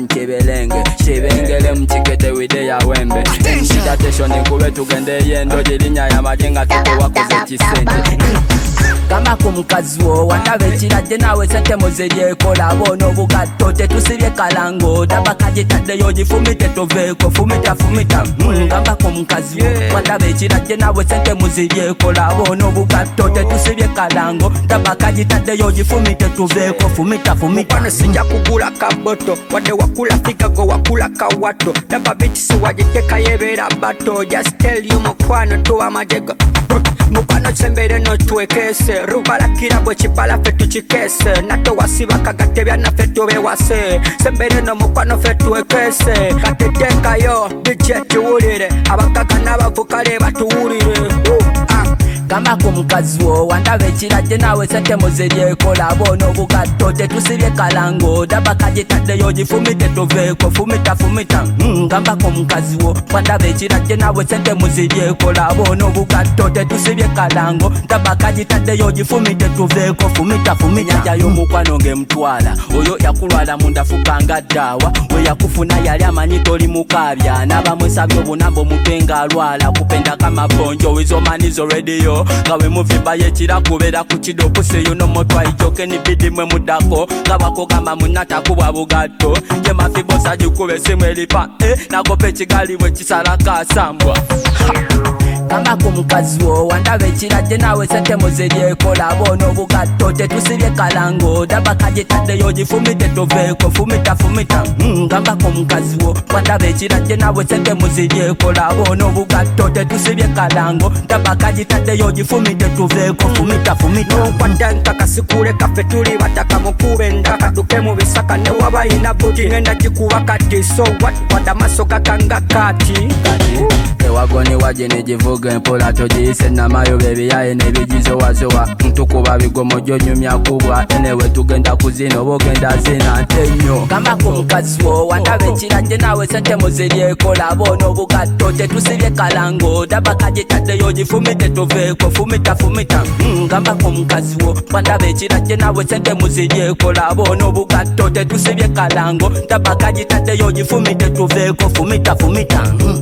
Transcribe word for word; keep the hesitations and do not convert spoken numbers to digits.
nchebelenge chebengele mchikete wide ya wembe Shida tesho nikube tugende yendo jilinya ya majenga tuko wakoze chisende Kama kumukazi wo wandabe chiradde nawe sente muzerie kola bono bugatto tetusibye kalango dabakaje tadde yoji fumite toveko fumita fumita ngamba kumukazi wo wandabe chiradde nawe sente muzerie kola bono bugatto tetusibye kalango dabakaje tadde yoji fumite toveko fumita fumita Mwana sinja kugula kaboto wade wakula fika go wakula kawato daba bitisi wajiteka yebera bato just tell you mkwano tuwa majego Mupano chembere no tuwekese Rubala kirabwe chipala fetu chikese Nato wasiba kagatebya na fetu bewase Sembere no mupano fetu wekese Kateteka yo, dije tuwulire Abakaka n'abavukale batuwulire uh, ah. Kama kumukazi wo wandabe chiradde nawe sente muzerie kola bono bugatto tetusibye kalango dabakaje tadde yoji fumite toveko fumita fumita ngamba kumukazi wo wandabe chiradde nawe sente muzerie kola bono bugatto tetusibye kalango dabakaje tadde yoji fumite toveko fumita fumita jayo mukwano ngemtwala oyo yakulwala munda fukanga dawa we yakufuna yali amanyito limukabya nabamwesabye obunambo mupenga alwala kupenda kama bonjo wizomanizo radio Kawe muvimba yechira kubera kuchido kuseyo no motwa ijoke ni bidimwe mudako Kabako kama munata kubwa bugato Ye mafibo saji kube simwelipa eh Nagope chigali we chisaraka sambwa Kama kumukazi wo wandabe chiradde nawe sente muzerie kola bono bugatto tetusibye kalango dabakaje tadde yoji fumite toveko fumita fumita ngamba kumukazi wo wandabe chiradde nawe sente muzerie kola bono bugatto tetusibye kalango dabakaje tadde yoji fumite toveko fumita fumita Nkwandanka kasikule kafe tuli bataka mukube ndaka duke mu bisaka ne wabayina buti ngenda jikuba kati so what wadamaso kakanga kati Ewagoni waje nejivuga mpola tojise na mayo baby yae nebijizo wazowa Ntukuba bigomo jonyumya kubwa enewe tugenda kuzino bogenda zina ntenyo Kama kumukazi wo wandabe chiradde nawe sente muzerie kola bono bugatto tetusibye kalango dabakaje tadde yoji fumite toveko fumita fumita ngamba kumukazi wo wandabe chiradde nawe sente muzerie kola bono bugatto tetusibye kalango dabakaje tadde yoji fumite toveko fumita fumita